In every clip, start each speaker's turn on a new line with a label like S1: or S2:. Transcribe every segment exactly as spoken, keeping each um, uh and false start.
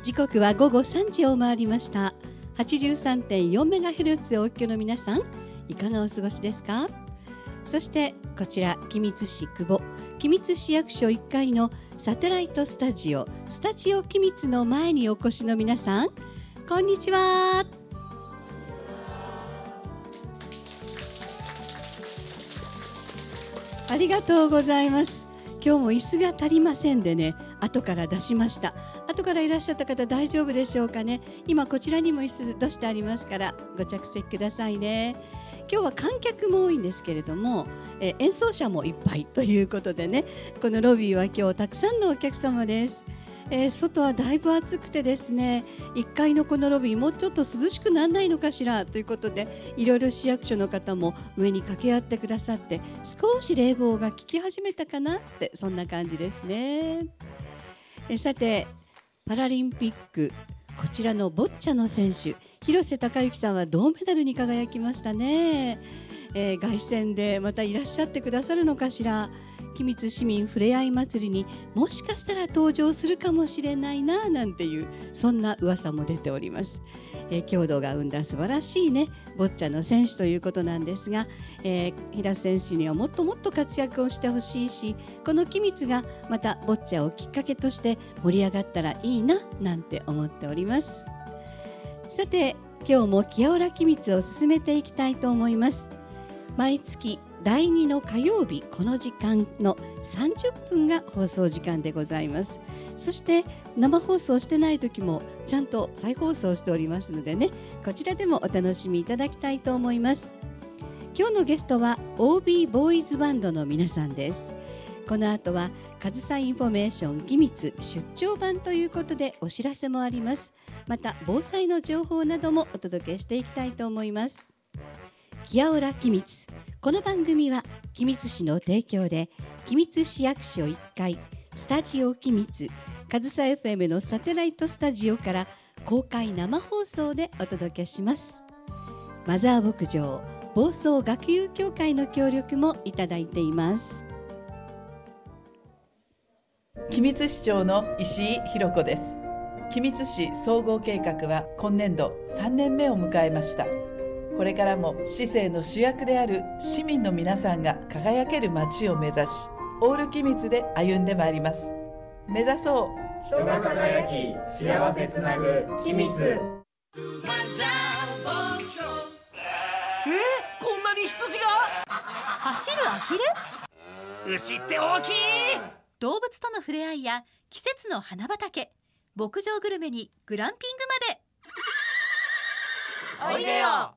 S1: 時刻はごごさんじを回りました。 はちじゅうさんてんよんメガヘルツ をお聞きの皆さん、いかがお過ごしですか？そしてこちら君津市久保君津市役所いっかいのサテライトスタジオスタジオ君津の前にお越しの皆さん、こんにちは。ありがとうございます。今日も椅子が足りませんでね、後から出しました。後からいらっしゃった方大丈夫でしょうかね。今こちらにも椅子出してありますからご着席くださいね。今日は観客も多いんですけれども、え演奏者もいっぱいということでね、このロビーは今日たくさんのお客様です。えー、外はだいぶ暑くてですね、いっかいのこのロビーもうちょっと涼しくならないのかしらということで、いろいろ市役所の方も上に掛け合ってくださって、少し冷房が効き始めたかなって、そんな感じですね。えさてパラリンピック、こちらのボッチャの選手広瀬隆之さんは銅メダルに輝きましたね。えー、凱旋でまたいらっしゃってくださるのかしら。君津市民ふれあい祭りにもしかしたら登場するかもしれないななんていう、そんな噂も出ております。えー、郷土が生んだ素晴らしいねボッチャの選手ということなんですが、えー、平瀬選手にはもっともっと活躍をしてほしいし、この君津がまたボッチャをきっかけとして盛り上がったらいいななんて思っております。さて今日も清浦君津を進めていきたいと思います。毎月だいにの火曜日、この時間のさんじゅっぷんが放送時間でございます。そして生放送してない時もちゃんと再放送しておりますのでね、こちらでもお楽しみいただきたいと思います。今日のゲストは オービー ボーイズバンドの皆さんです。この後はかずさインフォメーション君津出張版ということでお知らせもあります。また防災の情報などもお届けしていきたいと思います。清浦君津、この番組は君津市の提供で君津市役所いっかいスタジオ君津かずさ エフエム のサテライトスタジオから公開生放送でお届けします。マザー牧場房総学友協会の協力もいただいています。
S2: 君津市長の石井弘子です。君津市総合計画は今年度さんねんめを迎えました。これからも市政の主役である市民の皆さんが輝ける街を目指し、オール君津で歩んでまいります。目指そう
S3: 人が輝き幸せつなぐ君津。えー、
S4: こんなに羊が
S5: 走るアヒル、
S4: 牛って大きい。
S5: 動物との触れ合いや季節の花畑、牧場グルメにグランピングまで
S4: おいでよ。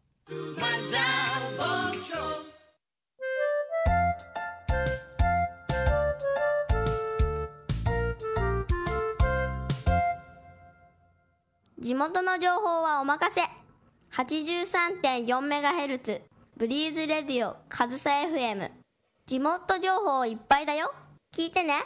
S6: 地元の情報はお任せ。 はちじゅうさんてんよんメガヘルツ ブリーズレディオかずさ エフエム。 地元情報いっぱいだよ、聞いてね。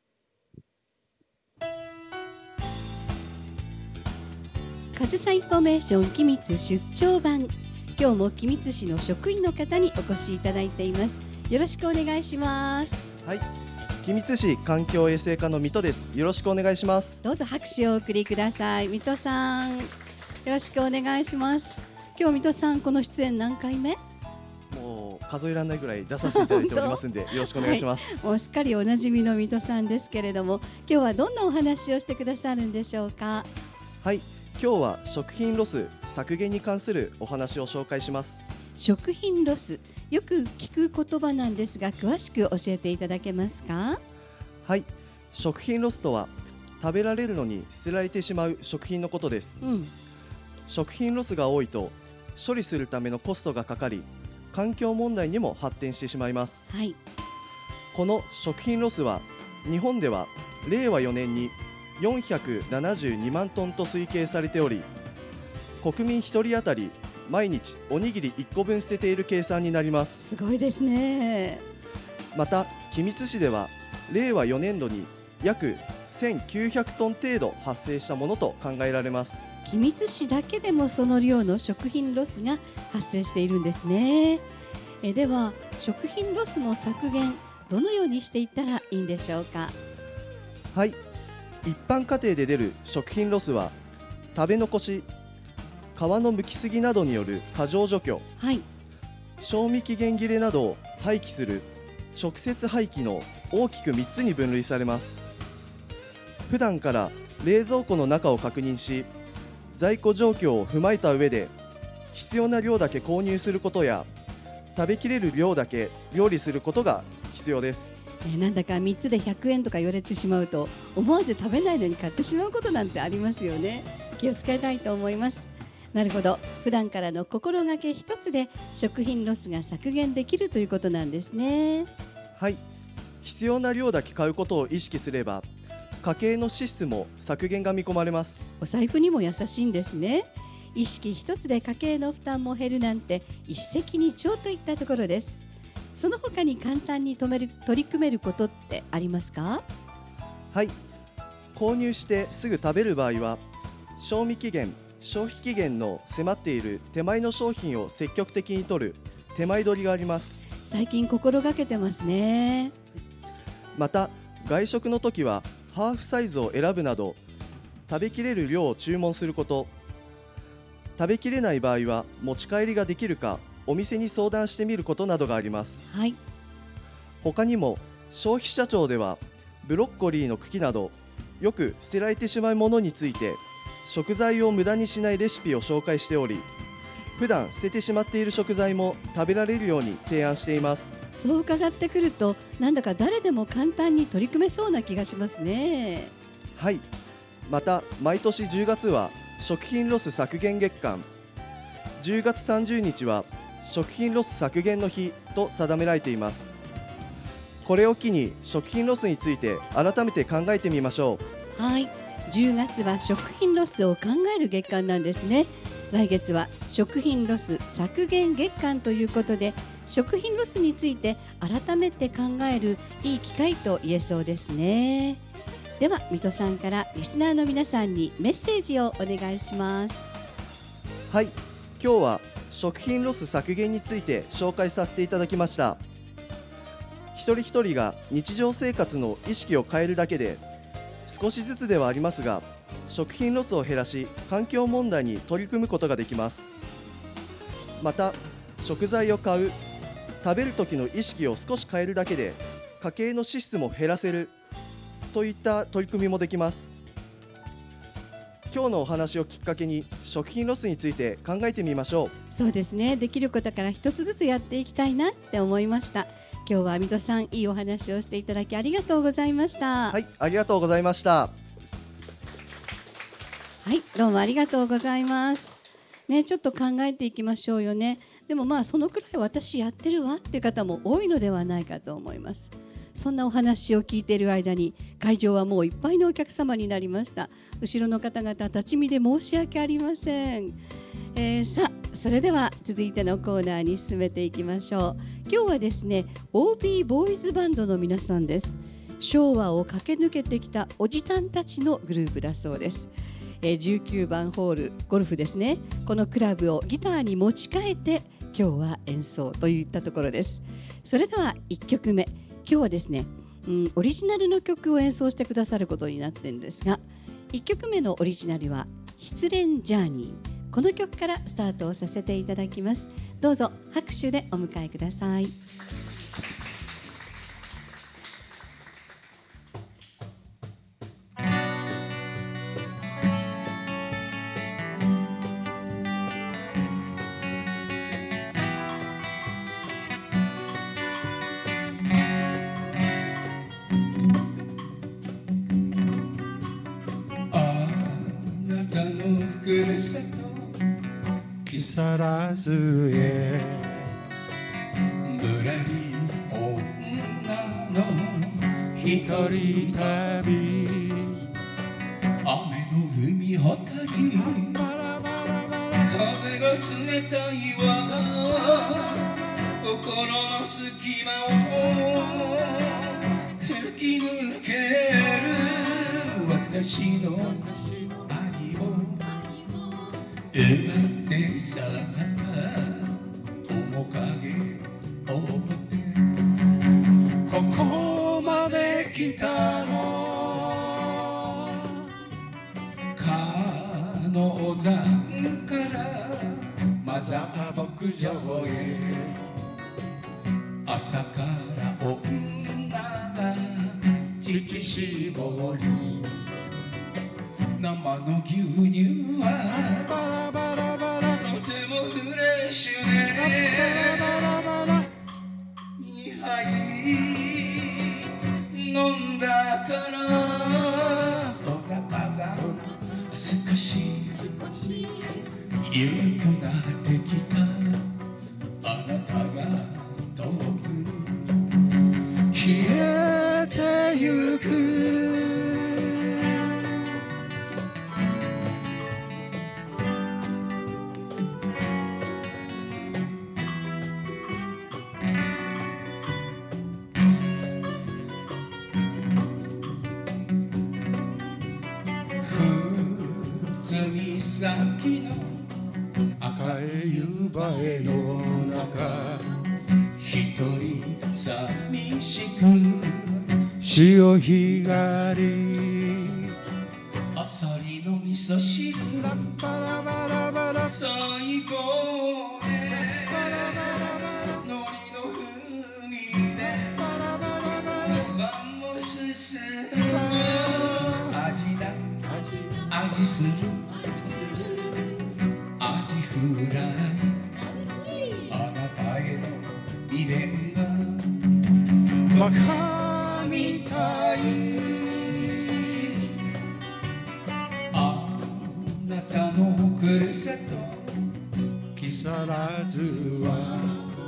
S1: かずさインフォメーション君津出張版、今日も君津市の職員の方にお越しいただいています。よろしくお願いします。
S7: はい、君津市環境衛生課の水戸です。よろしくお願いします。
S1: どうぞ拍手をお送りください。水戸さんよろしくお願いします。今日水戸さんこの出演何回目？
S7: もう数えられないぐらい出させていただいておりますんでよろしくお願いします。
S1: はい、もうすっかりおなじみの水戸さんですけれども、今日はどんなお話をしてくださるんでしょうか？
S7: はい、今日は食品ロス削減に関するお話を紹介します。
S1: 食品ロス、よく聞く言葉なんですが詳しく教えていただけますか？
S7: はい、食品ロスとは食べられるのに捨てられてしまう食品のことです。うん、食品ロスが多いと処理するためのコストがかかり、環境問題にも発展してしまいます。はい、この食品ロスは日本ではれいわよねんによんひゃくななじゅうにまんトンと推計されており、国民ひとり当たり毎日おにぎりいっこぶん捨てている計算になります。
S1: すごいですね。
S7: また君津市ではれいわよねんどに約せんきゅうひゃくトン程度発生したものと考えられます。
S1: 君津市だけでもその量の食品ロスが発生しているんですね。えでは食品ロスの削減、どのようにしていったらいいんでしょうか？
S7: はい、 一般家庭で出る食品ロスは食べ残し、皮の剥きすぎなどによる過剰除去、
S1: はい、
S7: 賞味期限切れなどを廃棄する直接廃棄の大きくみっつに分類されます。普段から冷蔵庫の中を確認し、在庫状況を踏まえた上で必要な量だけ購入することや、食べきれる量だけ料理することが必要です。
S1: えー、なんだかみっつでひゃくえんとか言われてしまうと、思わず食べないのに買ってしまうことなんてありますよね。気をつけたいと思います。なるほど、普段からの心がけ一つで食品ロスが削減できるということなんですね。
S7: はい、必要な量だけ買うことを意識すれば、家計の支出も削減が見込まれます。
S1: お財布にも優しいんですね。意識一つで家計の負担も減るなんて一石二鳥といったところです。その他に簡単に止める取り組めることってありますか？
S7: はい、購入してすぐ食べる場合は、賞味期限、消費期限の迫っている手前の商品を積極的に取る手前取りがあります。
S1: 最近心がけてますね。
S7: また、外食の時はハーフサイズを選ぶなど、食べきれる量を注文すること、食べきれない場合は持ち帰りができるかお店に相談してみることなどがあります。
S1: はい、
S7: 他にも消費者庁ではブロッコリーの茎などよく捨てられてしまうものについて食材を無駄にしないレシピを紹介しており、普段捨ててしまっている食材も食べられるように提案しています。
S1: そう伺ってくると、なんだか誰でも簡単に取り組めそうな気がしますね。
S7: はい、また毎年じゅうがつは食品ロス削減月間、じゅうがつさんじゅうにちは食品ロス削減の日と定められています。これを機に食品ロスについて改めて考えてみましょ
S1: う。はい、じゅうがつは食品ロスを考える月間なんですね。来月は食品ロス削減月間ということで、食品ロスについて改めて考えるいい機会と言えそうですね。では水戸さんからリスナーの皆さんにメッセージをお願いします。
S7: はい、今日は食品ロス削減について紹介させていただきました。一人一人が日常生活の意識を変えるだけで、少しずつではありますが食品ロスを減らし、環境問題に取り組むことができます。また、食材を買う、食べる時の意識を少し変えるだけで家計の支出も減らせるといった取り組みもできます。今日のお話をきっかけに食品ロスについて考えてみましょう。
S1: そうですね、できることから一つずつやっていきたいなって思いました。今日は水戸さん、いいお話をしていただきありがとうございました。
S7: はい、ありがとうございました。
S1: はい、どうもありがとうございますね。ちょっと考えていきましょうよね。でもまあそのくらい私やってるわっていう方も多いのではないかと思います。そんなお話を聞いている間に会場はもういっぱいのお客様になりました。後ろの方々立ち見で申し訳ありません。えー、さあそれでは続いてのコーナーに進めていきましょう。今日はですね オービー ボーイズバンドの皆さんです。昭和を駆け抜けてきたおじたんたちのグループだそうです。えー、じゅうきゅうばんホールゴルフですね。このクラブをギターに持ち替えて今日は演奏といったところです。それではいっきょくめ、今日はですね、うん、オリジナルの曲を演奏してくださることになっているんですが、いっきょくめのオリジナルは失恋ジャーニー、この曲からスタートをさせていただきます。どうぞ拍手でお迎えください。
S4: ふるさと木更津へぶらり女の一人旅、雨の海ほたり風が冷たいわ、心の隙間を吹き抜ける私の奪って去った面影を追ってここまで来たの、 牧場へ朝から女が乳搾り生の牛乳はとてもフレッシュでにはい飲んだからお腹が少し緩くなってきたあなたが遠くに消えてゆく先の赤い夕映えの中一人寂しく潮干狩りあさりの味噌汁最高で海苔の風味で晩も進む味だ味するフライあなたへの未練がバカみたいあなたのふるさと木更津は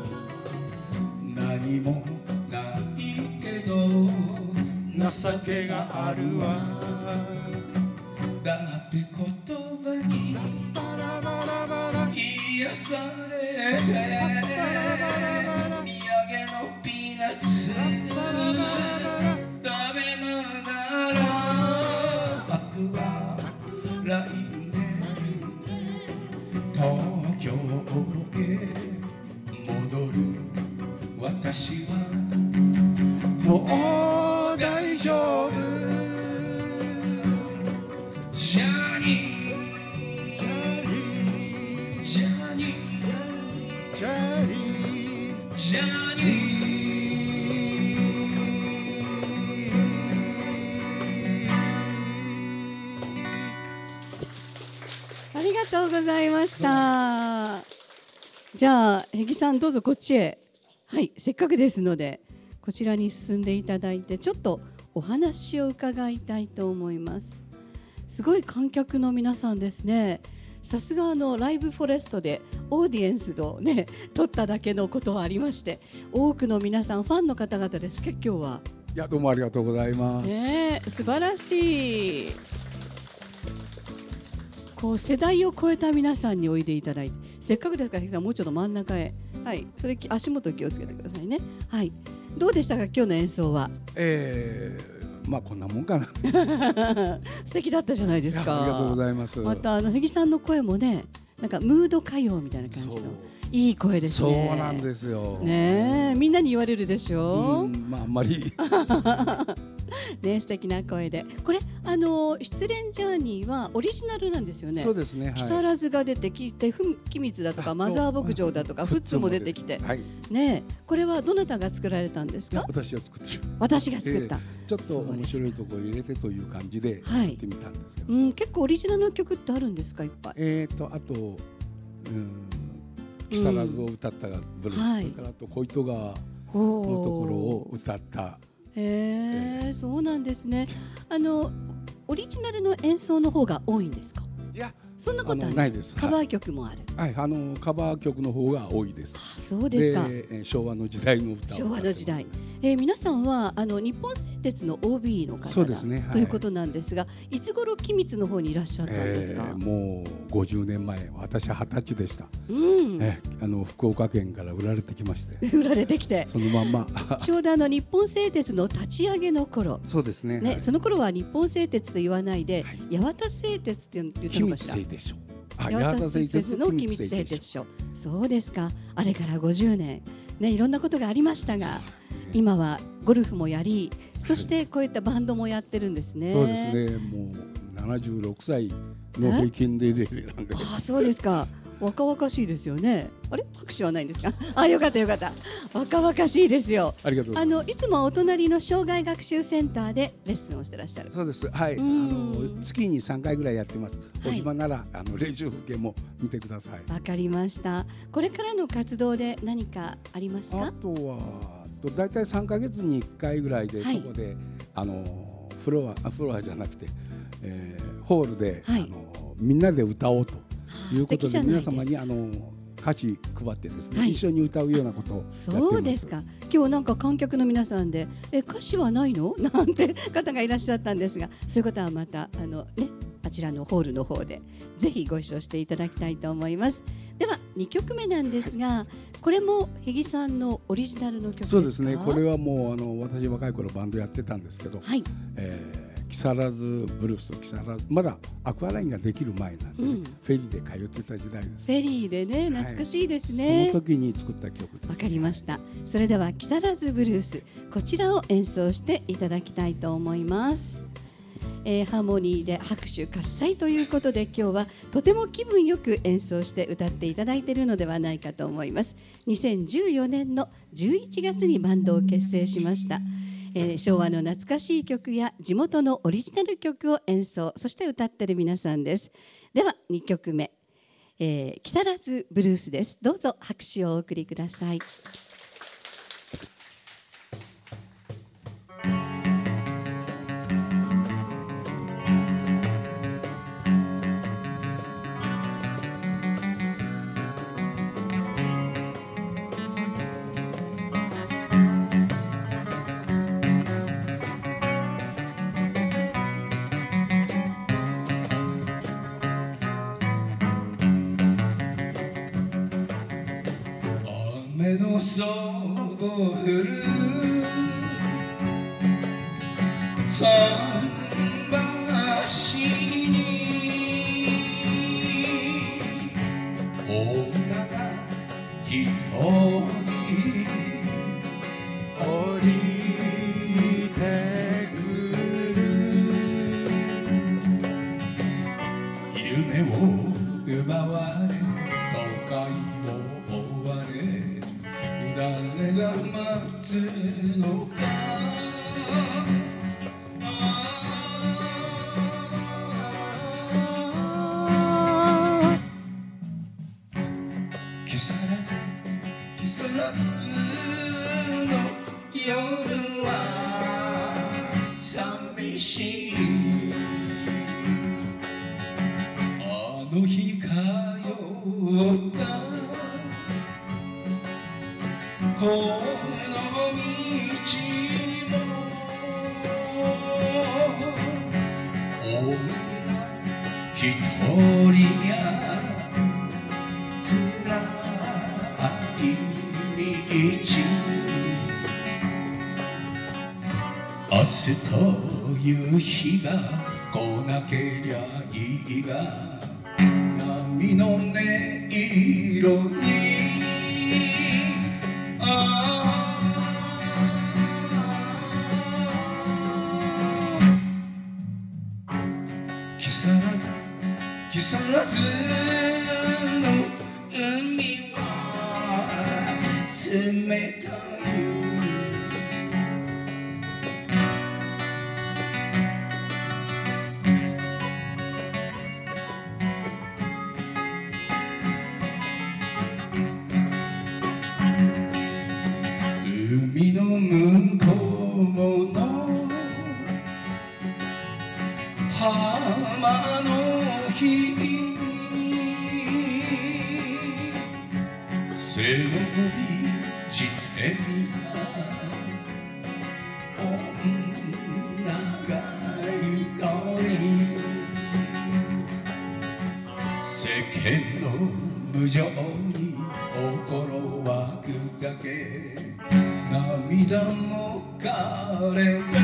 S4: 何もないけど情けがあるわだって言葉に癒されて土産のピーナッツ食べながらアクアラインで東京へ戻る私はもう大丈夫ジャニー
S1: ありがとうございました。じゃあへぎさんどうぞこっちへ。はい、せっかくですのでこちらに進んでいただいてちょっとお話を伺いたいと思います。すごい観客の皆さんですね。さすがあのライブフォレストでオーディエンスをね撮っただけのことはありまして多くの皆さんファンの方々ですけど今日は。
S8: いやどうもありがとうございます。
S1: ね、素晴らしい。こう世代を超えた皆さんにおいでいただいてせっかくですからへぎさんもうちょっと真ん中へ。はい、それ足元気をつけてくださいね。はい、どうでしたか今日の演奏は。
S8: えー、まあこんなもんかな
S1: 素敵だったじゃないですか。
S8: ありがとうございます。
S1: またあのへぎさんの声もねなんかムード歌謡みたいな感じのいい声ですね。
S8: そうなんですよ
S1: ね。みんなに言われるでしょ。
S8: うんまああんまり
S1: ね、素敵な声でこれあの失恋ジャーニーはオリジナルなんですよね。
S8: そうですね、はい、
S1: 木更津が出てきてふきみつだとかマザー牧場だとかフッツも出てきて、
S8: はい、
S1: ね、これはどなたが作られたんですか。
S8: 私が作ってる。
S1: 私が作った、
S8: えー、ちょっと面白いところ入れてという感じで作ってみたんですけど、
S1: はい、うん、結構オリジナルの曲ってあるんですかいっぱい。
S8: えーとあと、うん、木更津を歌ったブルース、うん、それからあと小糸川のところを歌った
S1: へえー、そうなんですね。あのオリジナルの演奏の方が多いんですか。
S8: いや
S1: そんなことは
S8: ないです。
S1: カバー曲もある。
S8: はい、あのカバー曲の方が多いです。
S1: あ、そうですか。
S8: で昭和の時代の歌を。
S1: 昭和の時代。えー、皆さんはあの日本製鉄の オービー の方だ
S8: そうですね、はい、
S1: ということなんですが、いつ頃君津の方にいらっしゃったんですか。
S8: えー、もうごじゅうねんまえ、私は二十歳でした。
S1: うん。
S8: えー、あの福岡県から売られてきまして。
S1: 売られてきて。
S8: そのまんま。
S1: ちょうどあの日本製鉄の立ち上げの頃。
S8: そうですね。
S1: ね、
S8: はい、
S1: その頃は日本製鉄と言わないで、はい、八幡製鉄って言ったのかしら。
S8: 君津製鉄所。
S1: 八幡製鉄の君津製鉄所。そうですか。あれからごじゅうねん、ね、いろんなことがありましたが、今はゴルフもやり、そしてこういったバンドもやってるんですね。
S8: そうですね。もうななじゅうろくさいの平均年齢なんで。
S1: あ、そうですか。 若々しいですよね。あれ拍手はないんですか？あ、よかったよかった。若々しいですよ。
S8: ありがとうございます。
S1: あのいつもお隣の障害学習センターでレッスンをしてらっしゃる。
S8: そうです。はい。あの月にさんかいぐらいやってます。お暇なら、はい、あの練習風景も見てください。
S1: わかりました。これからの活動で何かありますか？
S8: あとはだいたいさんかげつにいっかいぐらいで、はい、そこであのフロアフロアじゃなくて、えー、ホールで、はい、あのみんなで歌おうということで、皆様にあの歌詞配ってですね、はい、一緒に歌うようなことをやってます。
S1: そうですか。今日なんか観客の皆さんでえ歌詞はないのなんて方がいらっしゃったんですが、そういう方はまたあのねあちらのホールの方でぜひご一緒していただきたいと思います。ではにきょくめなんですが、はい、これも日木さんのオリジナルの曲ですか？
S8: そうですね。これはもうあの私若い頃バンドやってたんですけど、はい、えー、木更津ブルース、木更津まだアクアラインができる前なんで、ね、うん、フェリーで通ってた時代です。
S1: フェリーでね、懐かしいですね。
S8: はい、その時に作った曲です、ね。
S1: わかりました。それでは木更津ブルース、こちらを演奏していただきたいと思います。えー、ハーモニーで拍手喝采ということで、今日はとても気分よく演奏して歌っていただいているのではないかと思います。にせんじゅうよねんのじゅういちがつにバンドを結成しました。えー、昭和の懐かしい曲や地元のオリジナル曲を演奏、そして歌っている皆さんです。ではにきょくめ、えー、木更津ブルースです。どうぞ拍手をお送りください。
S4: 雨のそぼ降る桟橋に女が一人降りてくる、夢を奪われ都会を追われ、誰が待つのか。木更津、木更津の夜は寂しい。あの日通ったこの道も女一人やつらい道、明日という日が来なけりゃいいが、波の音色に木更津、木更津の海は冷たい。海の向こうの浜の日に背伸びしてみた女が一人、世間の無情に心湧くだけ、涙も枯れて、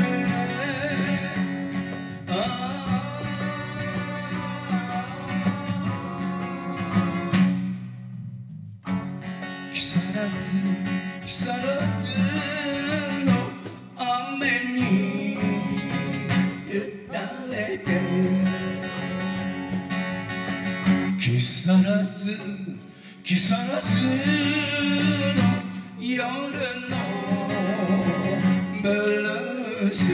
S4: 木更津、木更津の雨に打たれて、木更津ース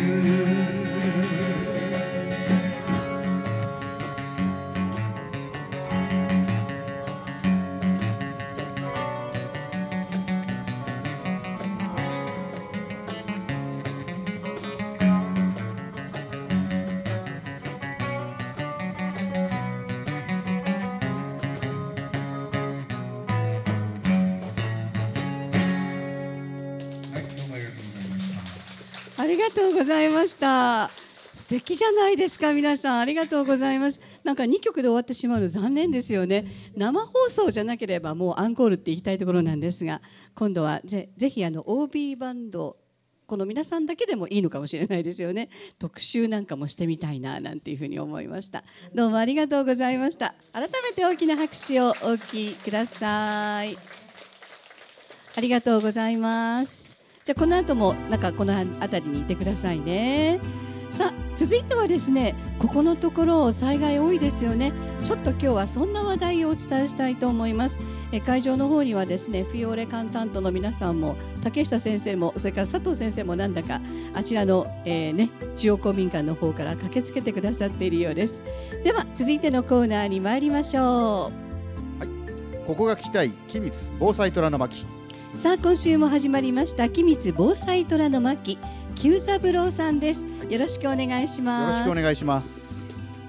S1: ありがとうございました。素敵じゃないですか。皆さんありがとうございます。なんかにきょくで終わってしまうの残念ですよね。生放送じゃなければもうアンコールって言いたいところなんですが、今度はぜぜひあの オービー バンドこの皆さんだけでもいいのかもしれないですよね。特集なんかもしてみたいななんていうふうに思いました。どうもありがとうございました。改めて大きな拍手をお聞きください。ありがとうございます。じゃあこの後もなんかこの辺りにいてくださいね。さあ続いてはですね、ここのところ災害多いですよね。ちょっと今日はそんな話題をお伝えしたいと思います。え会場の方にはですね、フィオーレカンタントの皆さんも竹下先生もそれから佐藤先生もなんだかあちらの、えーね、中央公民館の方から駆けつけてくださっているようです。では続いてのコーナーに参りましょう。
S9: はい、ここが聞きたい君津防災虎の巻。
S1: さあ今週も始まりました君津防災虎の巻、久三郎さんです。よろしくお願いします。
S9: よろしくお願いします。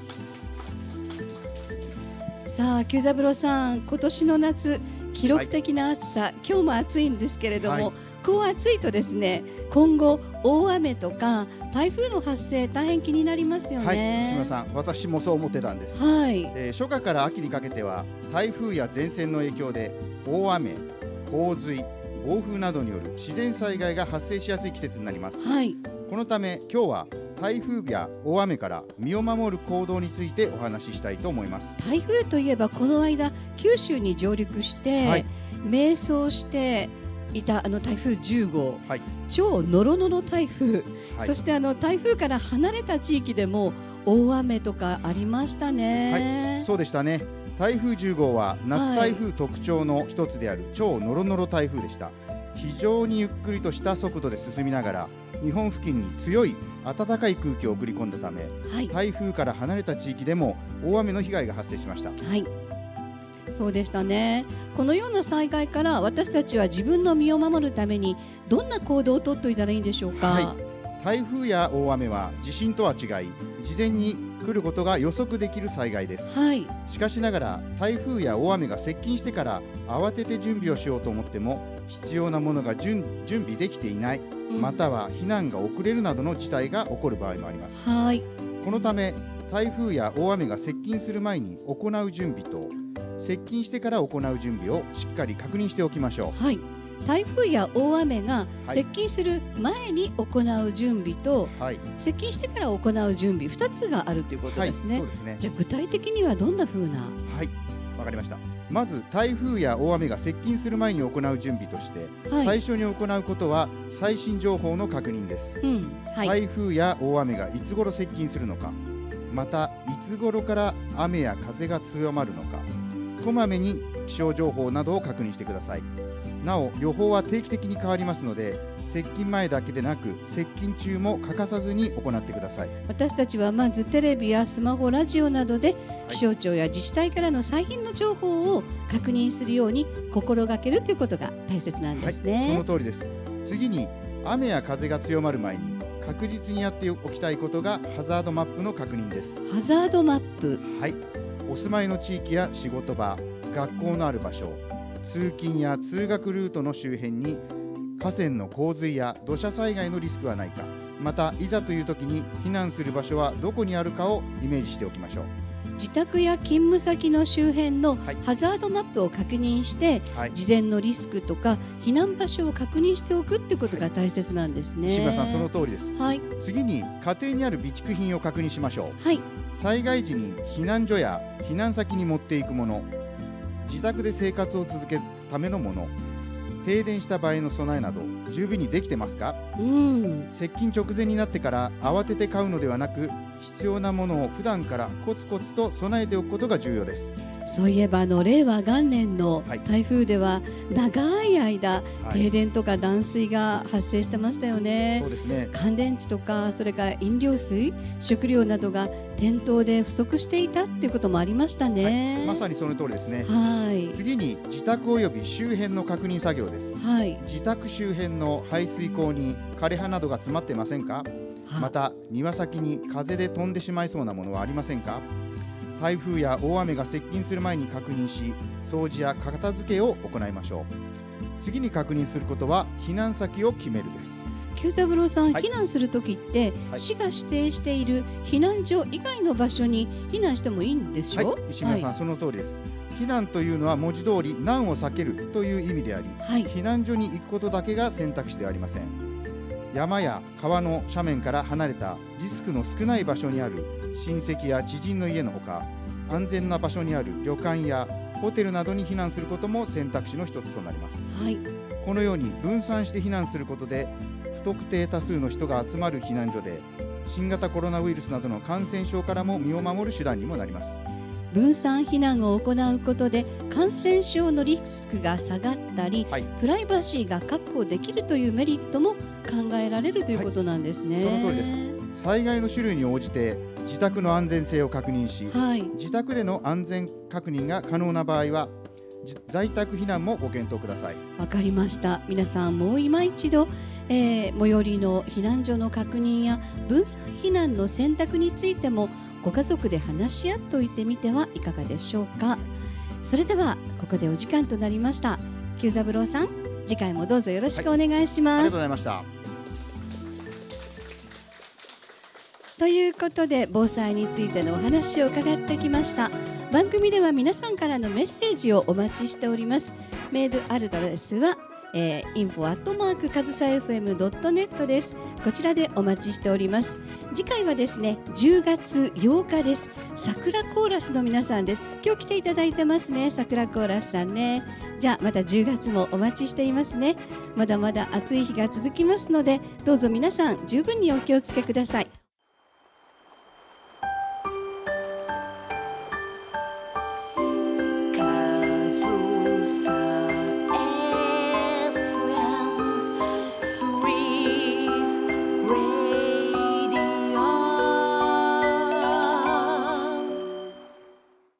S1: さあ久三郎さん、今年の夏記録的な暑さ、はい、今日も暑いんですけれども、はい、こう暑いとですね、今後大雨とか台風の発生大変気になりますよね。
S9: はい、西村さん、私もそう思ってたんです。
S1: はい、
S9: えー、初夏から秋にかけては台風や前線の影響で大雨、洪水、暴風などによる自然災害が発生しやすい季節になります。
S1: はい、
S9: このため今日は台風や大雨から身を守る行動についてお話ししたいと思います。
S1: 台風といえばこの間九州に上陸して、はい、迷走していたあの台風じゅうごう、はい、超ノロノロ台風、はい、そしてあの台風から離れた地域でも大雨とかありましたね。
S9: はい、そうでしたね。台風じゅうごうは夏台風特徴の一つである超ノロノロ台風でした。非常にゆっくりとした速度で進みながら日本付近に強い暖かい空気を送り込んだため、はい、台風から離れた地域でも大雨の被害が発生しました。
S1: はい、そうでしたね。このような災害から私たちは自分の身を守るためにどんな行動をとっておいたらいいんでしょうか。はい、
S9: 台風や大雨は地震とは違い事前に来ることが予測できる災害です。
S1: はい、
S9: しかしながら台風や大雨が接近してから慌てて準備をしようと思っても必要なものが 準, 準備できていない、うん、または避難が遅れるなどの事態が起こる場合もあります。
S1: はい、
S9: このため台風や大雨が接近する前に行う準備と接近してから行う準備をしっかり確認しておきましょう。
S1: はい、台風や大雨が接近する前に行う準備と、はい、接近してから行う準備ふたつがあるということですね。
S9: はい、そうですね。
S1: じゃあ具体的にはどんな風な。
S9: はい、わかりました。まず台風や大雨が接近する前に行う準備として、はい、最初に行うことは最新情報の確認です。うん、はい、台風や大雨がいつ頃接近するのか、またいつ頃から雨や風が強まるのか、こまめに気象情報などを確認してください。なお予報は定期的に変わりますので接近前だけでなく接近中も欠かさずに行ってください。
S1: 私たちはまずテレビやスマホ、ラジオなどで気象庁や自治体からの最新の情報を確認するように心がけるということが大切なんですね。
S9: はい、その通りです。次に雨や風が強まる前に確実にやっておきたいことがハザードマップの確認です。
S1: ハザードマップ。
S9: はい、お住まいの地域や仕事場、学校のある場所、通勤や通学ルートの周辺に河川の洪水や土砂災害のリスクはないか、またいざという時に避難する場所はどこにあるかをイメージしておきましょう。
S1: 自宅や勤務先の周辺のハザードマップを確認して、はい、事前のリスクとか避難場所を確認しておくってことが大切なんですね。
S9: 西村さん、その通りです。
S1: はい、
S9: 次に家庭にある備蓄品を確認しましょう。
S1: はい、
S9: 災害時に避難所や避難先に持っていくもの、自宅で生活を続けるためのもの、停電した場合の備えなど十分にできてますか。
S1: うん、
S9: 接近直前になってから慌てて買うのではなく、必要なものを普段からコツコツと備えておくことが重要です。
S1: そういえばあの令和元年の台風では長い間、はい、停電とか断水が発生してましたよね。
S9: そうですね。
S1: 乾電池とかそれから飲料水、食料などが店頭で不足していたっていうこともありましたね。
S9: はい、まさにその通りですね。
S1: はい、
S9: 次に自宅および周辺の確認作業です。
S1: はい、
S9: 自宅周辺の排水溝に枯れ葉などが詰まってませんか？また庭先に風で飛んでしまいそうなものはありませんか？台風や大雨が接近する前に確認し、掃除や片付けを行いましょう。次に確認することは避難先を決めるです。
S1: 久三郎さん、
S9: はい、
S1: 避難するときって、はい、市が指定している避難所以外の場所に避難してもいいんでしょう？
S9: はい、石村さん、はい、その通りです。避難というのは文字通り難を避けるという意味であり、はい、避難所に行くことだけが選択肢ではありません。山や川の斜面から離れたリスクの少ない場所にある親戚や知人の家のほか、安全な場所にある旅館やホテルなどに避難することも選択肢の一つとなります。
S1: はい、
S9: このように分散して避難することで、不特定多数の人が集まる避難所で新型コロナウイルスなどの感染症からも身を守る手段にもなります。
S1: 分散避難を行うことで感染症のリスクが下がったり、はい、プライバシーが確保できるというメリットも考えられるということなんですね。
S9: はい、その通りです。災害の種類に応じて自宅の安全性を確認し、はい、自宅での安全確認が可能な場合は在宅避難もご検討ください。
S1: わかりました。皆さんもう今一度、えー、最寄りの避難所の確認や分散避難の選択についてもご家族で話し合っておいてみてはいかがでしょうか。それではここでお時間となりました。久三郎さん、次回もどうぞよろしくお願いします。はい、
S9: ありがとうございました。
S1: ということで防災についてのお話を伺ってきました。番組では皆さんからのメッセージをお待ちしております。メールアドレスは、えー、インフォ アットマーク カズサエフエム ドットネット です。こちらでお待ちしております。次回はですね、じゅうがつようかです。桜コーラスの皆さんです。今日来ていただいてますね、桜コーラスさんね。じゃあまたじゅうがつもお待ちしていますね。まだまだ暑い日が続きますので、どうぞ皆さん十分にお気をつけください。